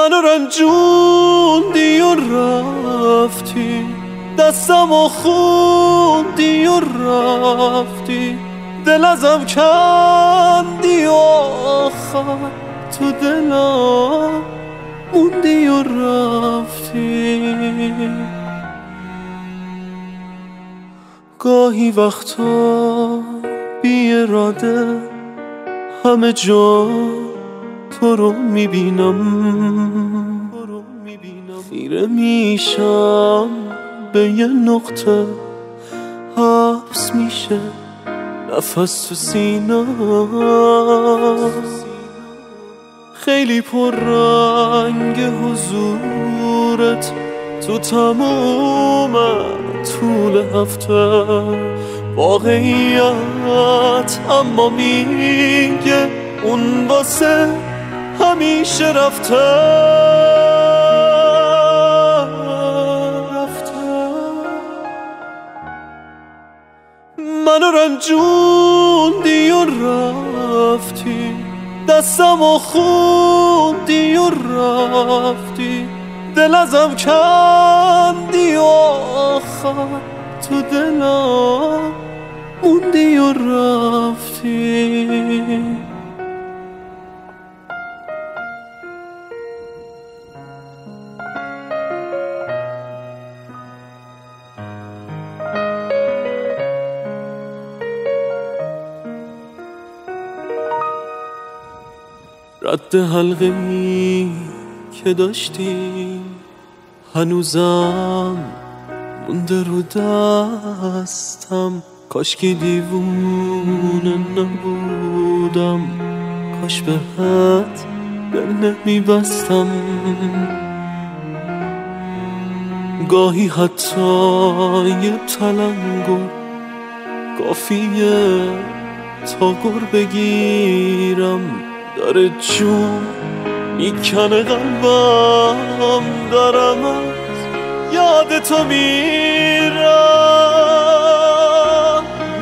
منو رنجوندی و رفتی، دستمو خوندی و رفتی، دل ازم کندی و آخر تو دلم موندی و رفتی. گاهی وقتا بی اراده همه جا تو رو میبینم، خیره میشم به یه نقطه، حبس میشه نفس تو سینم. خیلی پررنگ حضورت تو تموم طول هفته، واقعیت اما میگه اون واسه همیشه رفته. منو رنجوندی و رفتی، دستمو خوندی و رفتی، دل ازم کندی و آخر تو دلم موندی و رفتی. رد حلقه‌ای که داشتی هنوزم مونده رو دستم، کاش که دیوونه نبودم، کاش بهت دل نمیبستم. گاهی حتی یه تلنگر کافیه تا گر بگیرم، داره جون میکنه قلبم، دارم از یاد تو میرم.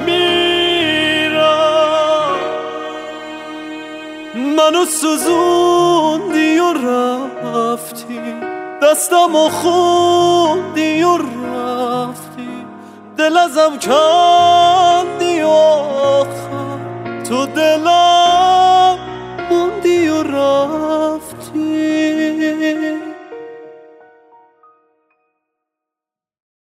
منو سوزوندی و رفتی، دستمو خوندی و رفتی، دل ازم کندی و آخر تو دلم موندی و رفتی.